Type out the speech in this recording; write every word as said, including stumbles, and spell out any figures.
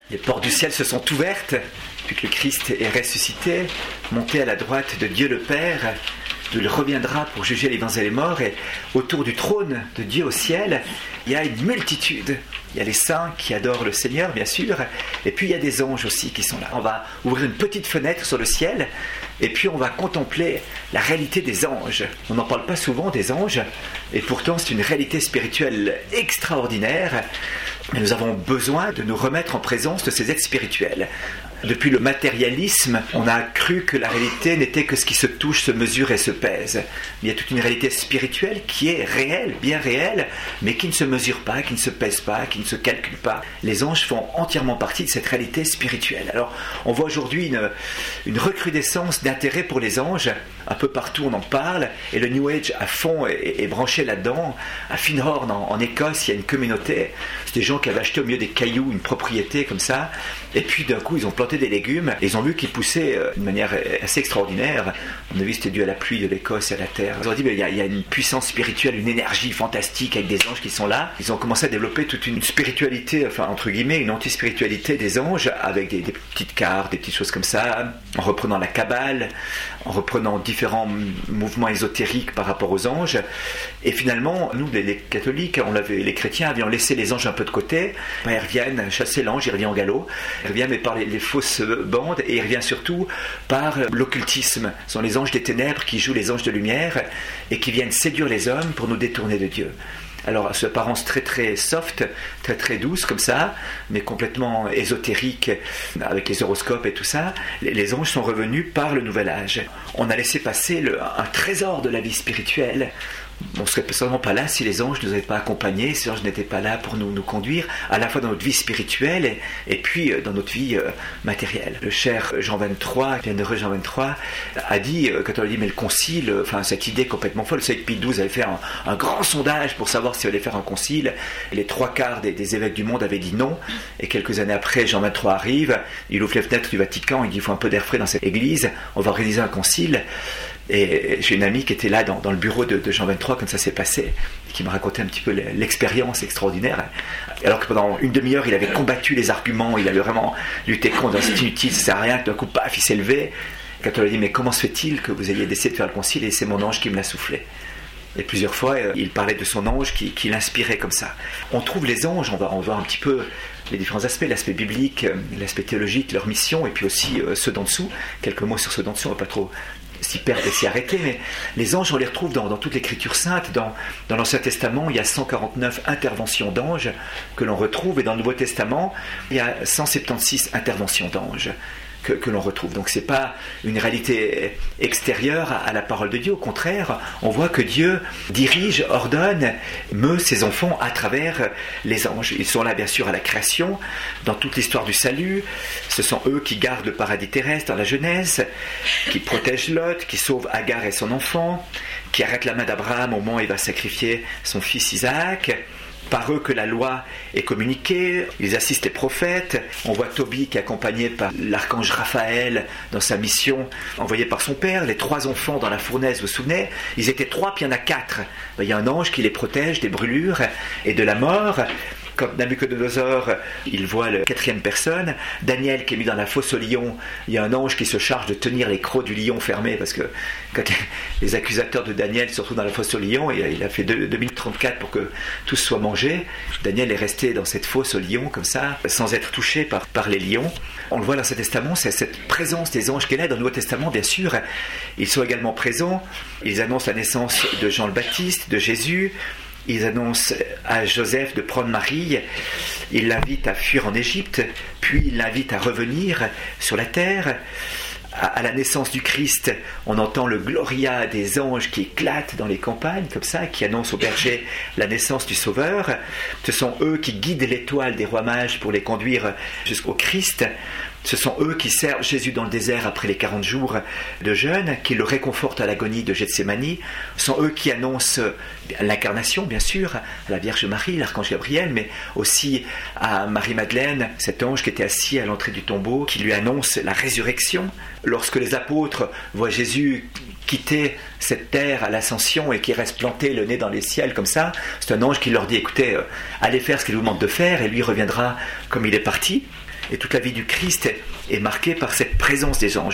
Les portes du ciel se sont ouvertes, puis que le Christ est ressuscité, monté à la droite de Dieu le Père, d'où il reviendra pour juger les vivants et les morts. Et autour du trône de Dieu au ciel, il y a une multitude. Il y a les saints qui adorent le Seigneur, bien sûr, et puis il y a des anges aussi qui sont là. On va ouvrir une petite fenêtre sur le ciel, et puis on va contempler la réalité des anges. On n'en parle pas souvent des anges, et pourtant c'est une réalité spirituelle extraordinaire. Mais nous avons besoin de nous remettre en présence de ces êtres spirituels. Depuis le matérialisme, on a cru que la réalité n'était que ce qui se touche, se mesure et se pèse. Mais il y a toute une réalité spirituelle qui est réelle, bien réelle, mais qui ne se mesure pas, qui ne se pèse pas, qui ne se calcule pas. Les anges font entièrement partie de cette réalité spirituelle. Alors, on voit aujourd'hui une, une recrudescence d'intérêt pour les anges. Un peu partout, on en parle. Et le New Age, à fond, est, est branché là-dedans. À Finhorn, en, en Écosse, il y a une communauté. C'est des gens qui avaient acheté au milieu des cailloux une propriété comme ça. Et puis, d'un coup, ils ont planté des légumes. Et ils ont vu qu'ils poussaient d'une manière assez extraordinaire. On a vu que c'était dû à la pluie de l'Écosse et à la terre. Ils ont dit, mais il y a, il y a une puissance spirituelle, une énergie fantastique avec des anges qui sont là. Ils ont commencé à développer toute une spiritualité, enfin, entre guillemets, une anti-spiritualité des anges, avec des, des petites cartes, des petites choses comme ça, en reprenant la Kabbale, en reprenant différents mouvements ésotériques par rapport aux anges. Et finalement, nous, les, les catholiques, on l'avait, les chrétiens avions laissé les anges un peu de côté. Ben, ils reviennent chasser l'ange, il revient en galop. Il revient mais par les, les fausses bandes, et il revient surtout par l'occultisme. Ce sont les anges des ténèbres qui jouent les anges de lumière et qui viennent séduire les hommes pour nous détourner de Dieu. Alors, cette apparence très très soft, très très douce comme ça, mais complètement ésotérique avec les horoscopes et tout ça, les, les anges sont revenus par le nouvel âge. On a laissé passer le, un trésor de la vie spirituelle. On ne serait certainement pas là si les anges ne nous avaient pas accompagnés, si les anges n'étaient pas là pour nous, nous conduire, à la fois dans notre vie spirituelle et, et puis dans notre vie euh, matérielle. Le cher Jean vingt-trois, bienheureux Jean vingt-trois, a dit, euh, quand on lui a dit, mais le concile, euh, enfin cette idée complètement folle, vous savez que Pie douze avait fait un, un grand sondage pour savoir s'il allait faire un concile, et les trois quarts des, des évêques du monde avaient dit non, et quelques années après, Jean vingt-trois arrive, il ouvre les fenêtres du Vatican, il dit, il faut un peu d'air frais dans cette église, on va organiser un concile. Et j'ai une amie qui était là dans, dans le bureau de, de Jean vingt-trois quand ça s'est passé, qui me racontait un petit peu l'expérience extraordinaire. Alors que pendant une demi-heure, il avait combattu les arguments, il avait vraiment lutté contre, c'est inutile, ça sert à rien, d'un coup, paf, il s'est levé. Quand on lui a dit, mais comment se fait-il que vous ayez décidé de faire le concile, et c'est mon ange qui me l'a soufflé. Et plusieurs fois, il parlait de son ange qui, qui l'inspirait comme ça. On trouve les anges, on va, on va voir un petit peu les différents aspects, l'aspect biblique, l'aspect théologique, leur mission, et puis aussi euh, ceux d'en dessous. Quelques mots sur ceux d'en dessous, on ne va pas trop s'y perdre et s'y arrêter, mais les anges, on les retrouve dans, dans toute l'écriture sainte. Dans, dans l'Ancien Testament, il y a cent quarante-neuf interventions d'anges que l'on retrouve, et dans le Nouveau Testament, il y a cent soixante-seize interventions d'anges que, que l'on retrouve. Donc c'est pas une réalité extérieure à, à la parole de Dieu, au contraire, on voit que Dieu dirige, ordonne, meut ses enfants à travers les anges. Ils sont là bien sûr à la création, dans toute l'histoire du salut. Ce sont eux qui gardent le paradis terrestre dans la Genèse, qui protègent Lot, qui sauvent Agar et son enfant, qui arrêtent la main d'Abraham au moment où il va sacrifier son fils Isaac. Par eux que la loi est communiquée, ils assistent les prophètes. On voit Tobie qui est accompagné par l'archange Raphaël dans sa mission envoyée par son père. Les trois enfants dans la fournaise, vous vous souvenez, ils étaient trois, puis il y en a quatre. Il y a un ange qui les protège des brûlures et de la mort. Quand Nabuchodonosor, il voit la quatrième personne, Daniel qui est mis dans la fosse au lion, il y a un ange qui se charge de tenir les crocs du lion fermés, parce que quand les accusateurs de Daniel se retrouvent dans la fosse au lion, il a fait deux mille trente-quatre pour que tous soient mangés. Daniel est resté dans cette fosse au lion, comme ça, sans être touché par, par les lions. On le voit dans l'Ancien Testament, c'est cette présence des anges qui est là. Dans le Nouveau Testament, bien sûr, ils sont également présents. Ils annoncent la naissance de Jean le Baptiste, de Jésus. Ils annoncent à Joseph de prendre Marie, ils l'invitent à fuir en Égypte, puis ils l'invitent à revenir sur la terre. À la naissance du Christ, on entend le gloria des anges qui éclatent dans les campagnes, comme ça, qui annoncent aux bergers la naissance du Sauveur. Ce sont eux qui guident l'étoile des rois mages pour les conduire jusqu'au Christ. Ce sont eux qui servent Jésus dans le désert après les quarante jours de jeûne, qui le réconfortent à l'agonie de Gethsémani. Ce sont eux qui annoncent l'incarnation, bien sûr, à la Vierge Marie, l'archange Gabriel, mais aussi à Marie-Madeleine, cet ange qui était assis à l'entrée du tombeau, qui lui annonce la résurrection. Lorsque les apôtres voient Jésus quitter cette terre à l'ascension et qui reste planté le nez dans les ciels comme ça, c'est un ange qui leur dit, écoutez, euh, allez faire ce qu'il vous demande de faire, et lui reviendra comme il est parti. Et toute la vie du Christ est marquée par cette présence des anges.